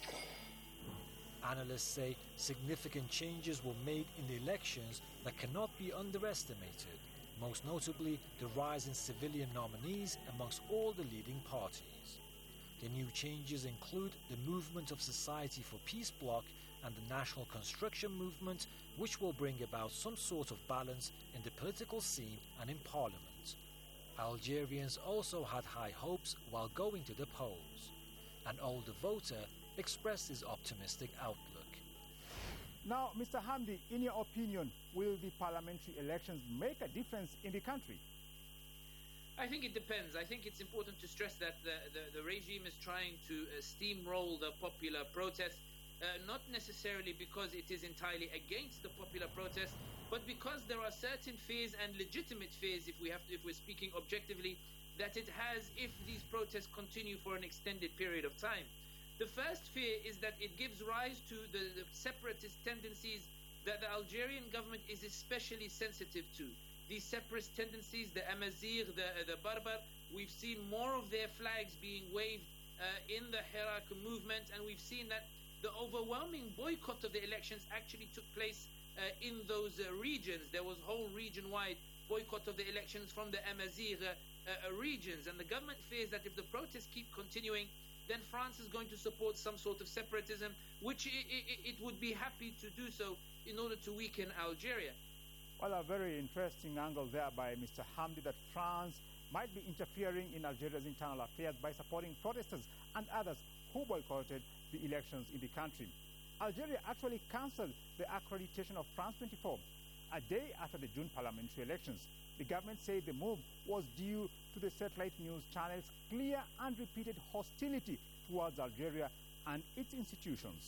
Analysts say significant changes were made in the elections that cannot be underestimated, most notably the rise in civilian nominees amongst all the leading parties. The new changes include the Movement of Society for Peace bloc and the National Construction Movement, which will bring about some sort of balance in the political scene and in parliament. Algerians also had high hopes while going to the polls. An older voter expressed his optimistic outlook. Now, Mr. Hamdi, in your opinion, will the parliamentary elections make a difference in the country? I think it depends. I think it's important to stress that the regime is trying to steamroll the popular protest, not necessarily because it is entirely against the popular protest, but because there are certain fears and legitimate fears, if we're speaking objectively, that it has if these protests continue for an extended period of time. The first fear is that it gives rise to the separatist tendencies that the Algerian government is especially sensitive to. These separatist tendencies, the Amazigh, the Barbar, we've seen more of their flags being waved in the Hirak movement, and we've seen that the overwhelming boycott of the elections actually took place in those regions. There was whole region-wide boycott of the elections from the Amazigh regions, and the government fears that if the protests keep continuing, then France is going to support some sort of separatism, which it would be happy to do so in order to weaken Algeria. Well, a very interesting angle there by Mr. Hamdi, that France might be interfering in Algeria's internal affairs by supporting protesters and others who boycotted the elections in the country. Algeria actually cancelled the accreditation of France 24 a day after the June parliamentary elections. The government said the move was due to the satellite news channel's clear and repeated hostility towards Algeria and its institutions.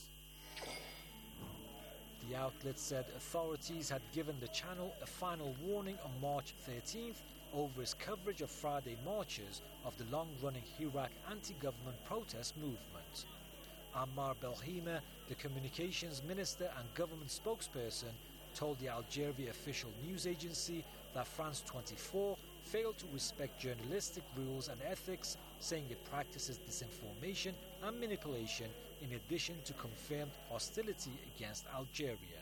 The outlet said authorities had given the channel a final warning on March 13th over its coverage of Friday marches of the long-running Hirak anti-government protest movement. Ammar Belhima, the communications minister and government spokesperson, told the Algeria official news agency that France 24 failed to respect journalistic rules and ethics, saying it practices disinformation and manipulation in addition to confirmed hostility against Algeria.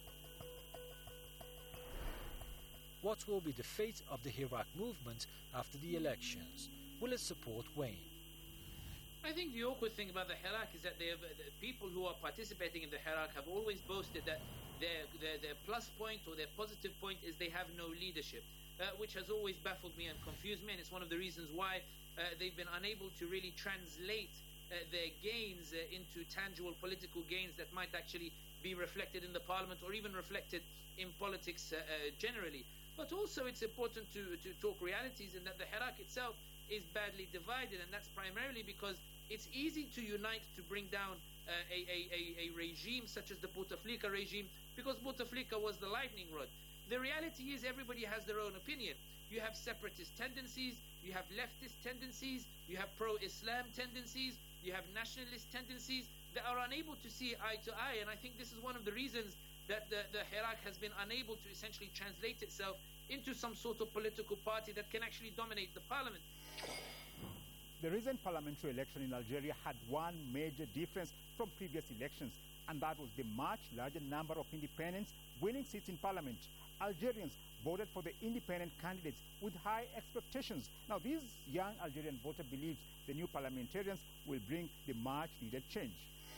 What will be the fate of the Hirak movement after the elections? Will its support wane? I think the awkward thing about the Hirak is that the people who are participating in the Hirak have always boasted that their plus point or their positive point is they have no leadership, which has always baffled me and confused me, and it's one of the reasons why they've been unable to really translate their gains into tangible political gains that might actually be reflected in the parliament or even reflected in politics generally. But also it's important to talk realities, in that the Hirak itself is badly divided, and that's primarily because it's easy to unite to bring down a regime such as the Bouteflika regime, because Bouteflika was the lightning rod. The reality is everybody has their own opinion. You have separatist tendencies, you have leftist tendencies, you have pro-Islam tendencies, you have nationalist tendencies that are unable to see eye to eye, and I think this is one of the reasons that the Hirak has been unable to essentially translate itself into some sort of political party that can actually dominate the parliament. The recent parliamentary election in Algeria had one major difference from previous elections, and that was the much larger number of independents winning seats in parliament. Algerians voted for the independent candidates with high expectations. Now, this young Algerian voter believes the new parliamentarians will bring the much-needed change.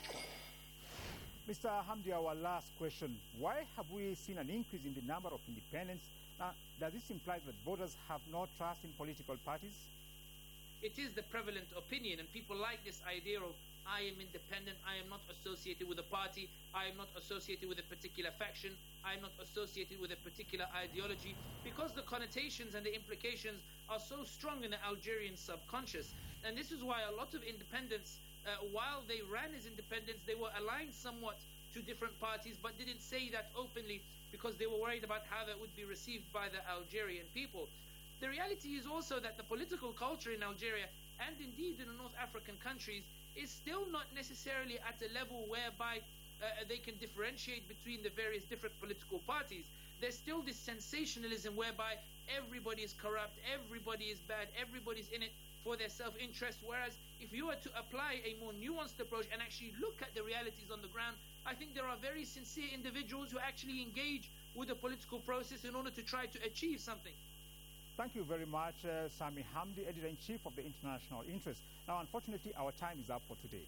Mr. Hamdi, our last question. Why have we seen an increase in the number of independents? Now, does this imply that voters have no trust in political parties? It is the prevalent opinion, and people like this idea of I am independent, I am not associated with a party, I am not associated with a particular faction, I am not associated with a particular ideology, because the connotations and the implications are so strong in the Algerian subconscious. And this is why a lot of independents, while they ran as independents, they were aligned somewhat to different parties, but didn't say that openly because they were worried about how that would be received by the Algerian people. The reality is also that the political culture in Algeria, and indeed in the North African countries, is still not necessarily at a level whereby they can differentiate between the various different political parties. There's still this sensationalism whereby everybody is corrupt, everybody is bad, everybody's in it for their self-interest, whereas if you were to apply a more nuanced approach and actually look at the realities on the ground, I think there are very sincere individuals who actually engage with the political process in order to try to achieve something. Thank you very much, Sami Hamdi, Editor-in-Chief of the International Interest. Now, unfortunately, our time is up for today.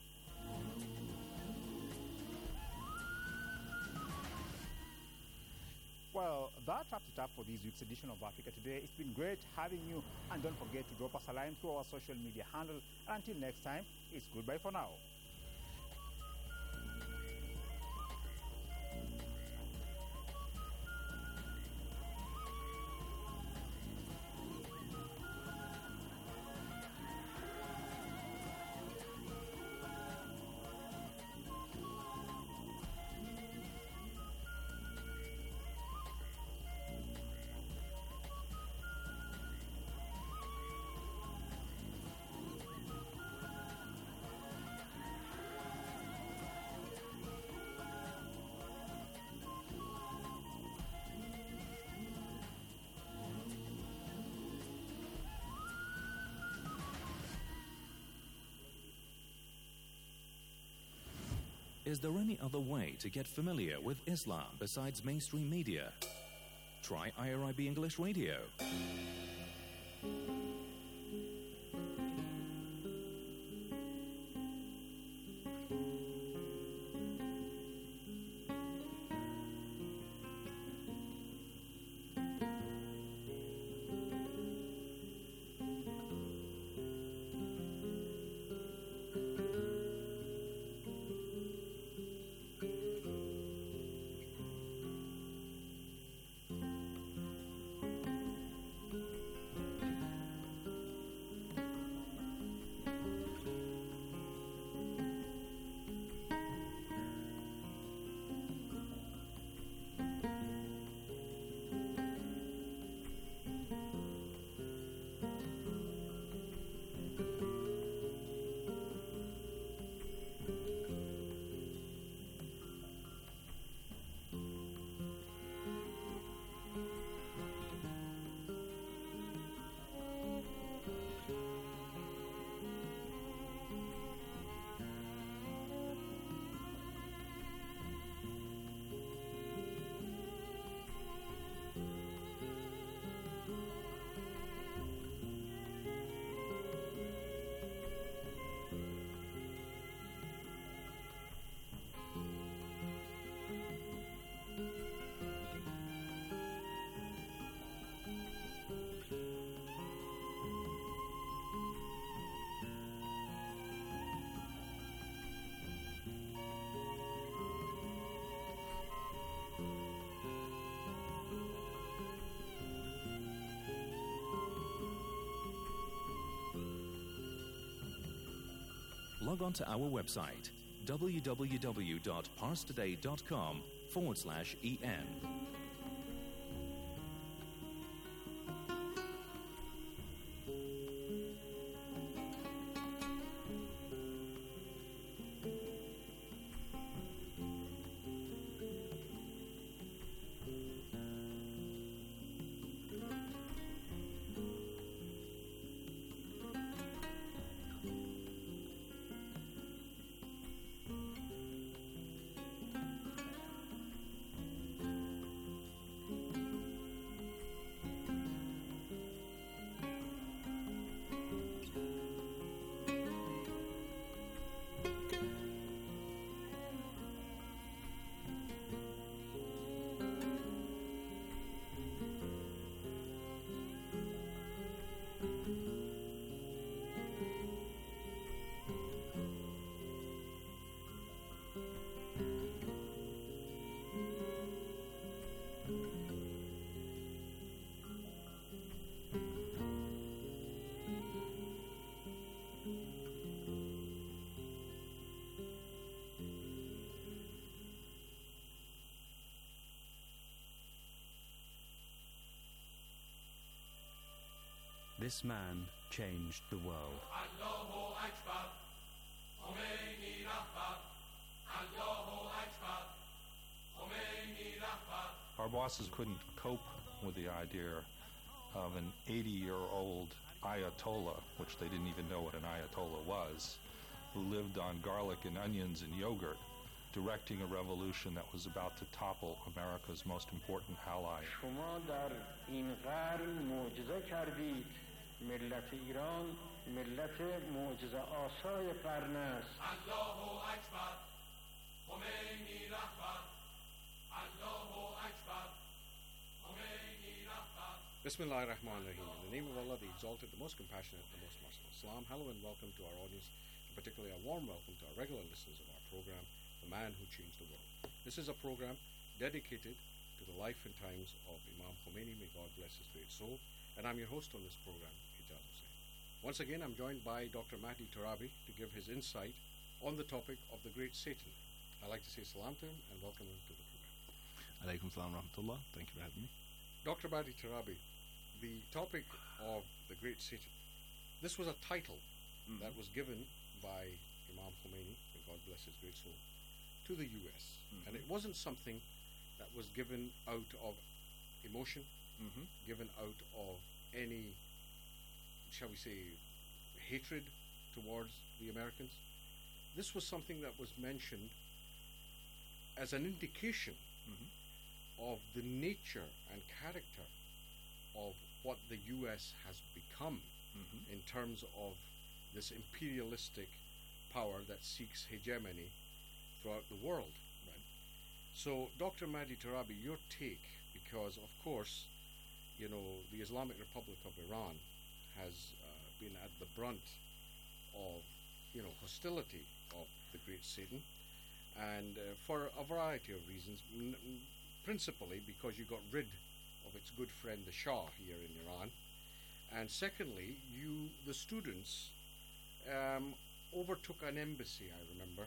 Well, that wraps it up for this week's edition of Africa Today. It's been great having you, and don't forget to drop us a line through our social media handle. Until next time, it's goodbye for now. Is there any other way to get familiar with Islam besides mainstream media? Try IRIB English Radio. Log on to our website, www.parstoday.com/EN. This man changed the world. Allahu Akbar, Khomeini Rahbar, Allahu Akbar, Khomeini Rahbar. Our bosses couldn't cope with the idea of an 80-year-old Ayatollah, which they didn't even know what an Ayatollah was, who lived on garlic and onions and yogurt, directing a revolution that was about to topple America's most important ally. شما در این قرن معجزه کردید. ملت ایران ملت معجزه آسای قرن است. Allahu Akbar, Khomeini Rahbar, Allahu Akbar, Khomeini Rahbar. Bismillah ar-Rahman ar-Rahim. In the name of Allah, the Exalted, the Most Compassionate, the Most Merciful. Salam, hello and welcome to our audience, and particularly a warm welcome to our regular listeners of our program, The Man Who Changed the World. This is a program dedicated to the life and times of Imam Khomeini, may God bless his great soul, and I'm your host on this program, Ijaz Hussain. Once again, I'm joined by Dr. Mahdi Tarabi to give his insight on the topic of the great Satan. I'd like to say salam to him and welcome him to the program. Alaikum salam rahmatullah. Thank you for having me. Dr. Mahdi Tarabi, the topic of the great Satan. This was a title that was given by Imam Khomeini, may God bless his great soul, to the U.S. And it wasn't something that was given out of emotion, given out of any, shall we say, hatred towards the Americans. This was something that was mentioned as an indication of the nature and character of what the U.S. has become in terms of this imperialistic power that seeks hegemony throughout the world. Right. So, Dr. Mahdi Tarabi, your take, because of course, you know, the Islamic Republic of Iran has been at the brunt of, you know, hostility of the great Satan, and for a variety of reasons, principally because you got rid of its good friend the Shah here in Iran, and secondly, you, the students, overtook an embassy, I remember,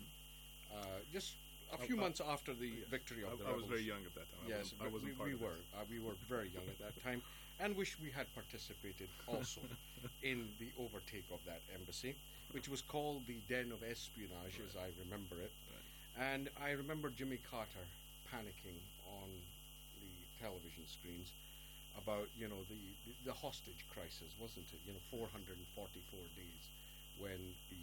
just a few months after the victory of the revolution. I was very young at that time. Yes, I wasn't part of it. We were very young at that time, and wish we had participated also in the overtake of that embassy, which was called the Den of Espionage, as I remember it. Right. And I remember Jimmy Carter panicking on the television screens about, you know, the hostage crisis, wasn't it? You know, 444 days when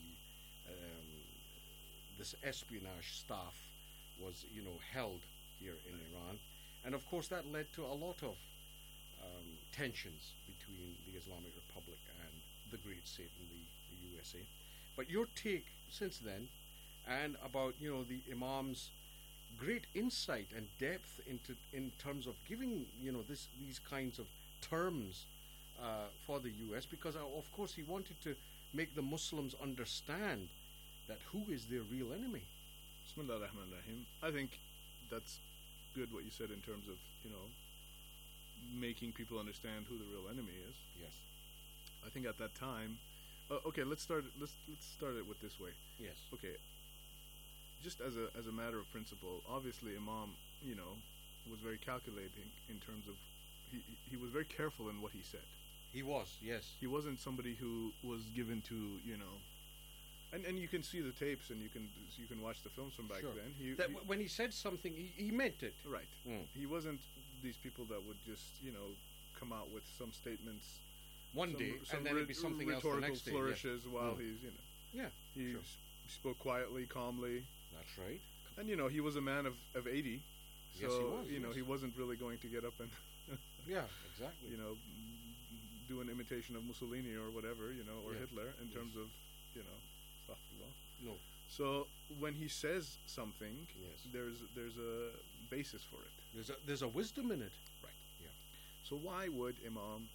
this espionage staff was, you know, held here in Iran, and of course that led to a lot of tensions between the Islamic Republic and the great Satan, the USA. But your take since then, and about, you know, the Imam's great insight and depth in terms of giving, you know, these kinds of terms for the US, because of course he wanted to make the Muslims understand that who is their real enemy. Bismillah ar-Rahman ar-Rahim. I think that's good what you said in terms of, you know, making people understand who the real enemy is. Yes. I think at that time, okay, let's start it with this way. Yes. Okay. Just as a matter of principle, obviously Imam, you know, was very calculating in terms of he was very careful in what he said. He was, yes. He wasn't somebody who was given to, you know, and you can see the tapes and you can watch the films from back then. When he said something, he meant it. Right. He wasn't these people that would just, you know, come out with some statements one day and then it'd be something else the next day. Flourishes while he's, you know. Yeah. He spoke quietly, calmly. That's right. And, you know, he was a man of 80. So, yes, he was, you know, he wasn't really going to get up and yeah, exactly. You know, do an imitation of Mussolini or whatever, you know, or Hitler in terms of, you know, no. So when he says something, there's a basis for it. There's a wisdom in it. Right. Yeah. So why would Imam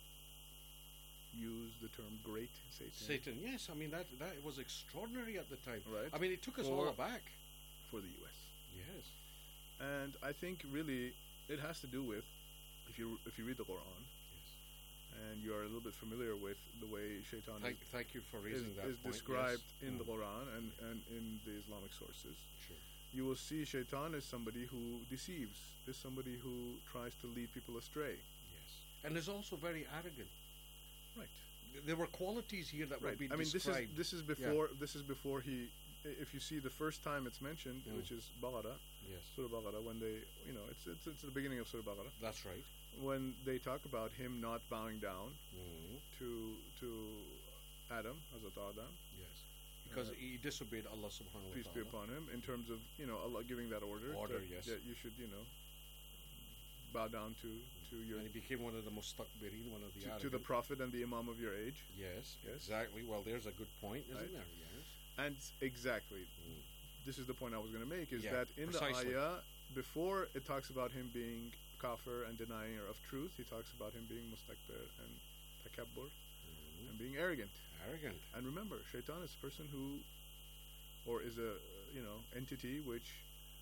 use the term great Satan? Satan, yes. I mean that was extraordinary at the time. Right. I mean it took us all aback. For the US. Yes. And I think really it has to do with if you read the Quran. And you are a little bit familiar with the way Shaitan thank you for raising that is point. described in the Quran and in the Islamic sources. Sure. You will see Shaitan as somebody who deceives, is somebody who tries to lead people astray. Yes. And is also very arrogant. Right. There were qualities here that were Right. being I mean, described. this is before he. If you see the first time it's mentioned, which is Baqarah, Yes. Surah Baqarah, when they, it's the beginning of Surah Baqarah. That's right. When they talk about him not bowing down to Adam, Hazrat Adam. Yes. Because he disobeyed Allah subhanahu wa ta'ala. Peace be upon him, in terms of, Allah giving that order. Yes. That you should, bow down to your... And he became one of the mustakbirin, one of the to the Prophet and the Imam of your age. Yes, exactly. Well, there's a good point, isn't there? Yes. And exactly. This is the point I was going to make, is Yeah, that in precisely. the ayah, before it talks about him being kafir and denying of truth, he talks about him being mustakbir and takabbur and being arrogant. Arrogant. And remember, shaitan is a person who, or is a, entity which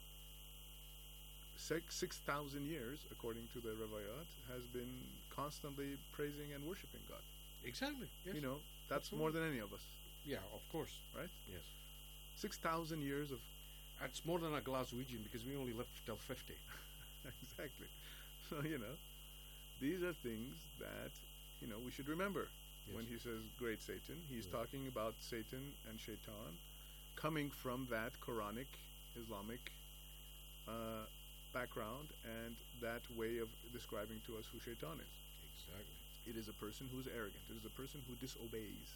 6,000 years, according to the Ravayat, has been constantly praising and worshipping God. Exactly. Yes. That's more than any of us. Yeah, of course. Right? Yes. 6,000 years of... It's more than a Glaswegian, because we only live till 50. Exactly. So, these are things that, we should remember. Yes. When he says great Satan, he's talking about Satan and Shaitan coming from that Quranic, Islamic background and that way of describing to us who Shaitan is. Exactly. It is a person who's arrogant. It is a person who disobeys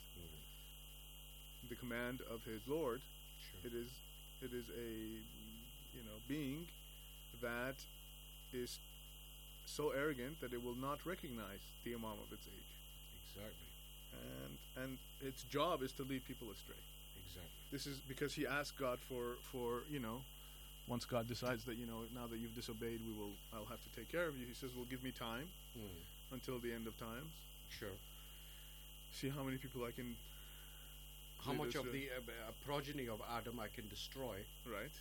the command of his Lord. Sure. It is a being that is so arrogant that it will not recognize the Imam of its age. Exactly. And its job is to lead people astray. Exactly. This is because he asked God for once God decides that now that you've disobeyed, I'll have to take care of you. He says, "Well, give me time until the end of times." Sure. See how many people I can. How much of the progeny of Adam I can destroy? Right.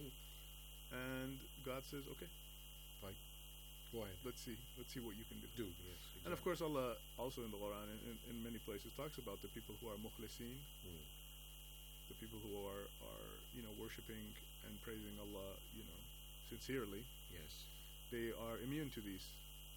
And God says, "Okay, fine. Go ahead. Let's see what you can do." Yes. Exactly. And of course, Allah also in the Quran, in many places, talks about the people who are mukhlisin, the people who are worshipping and praising Allah, sincerely. Yes. They are immune to these.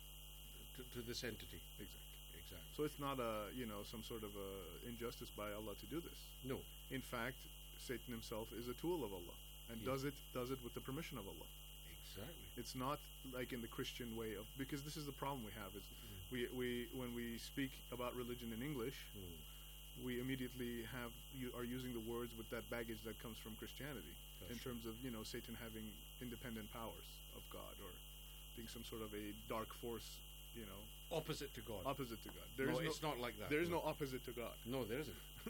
To this entity. Exactly. So it's not some sort of injustice by Allah to do this. No. In fact, Satan himself is a tool of Allah and does it with the permission of Allah. Exactly. It's not like in the Christian way of, because this is the problem we have, is we when we speak about religion in English, we immediately are using the words with that baggage that comes from Christianity. That's in terms of Satan having independent powers of God, or being some sort of a dark force, opposite to God. Opposite to God. It's not like that. There is no opposite to God. No, there isn't.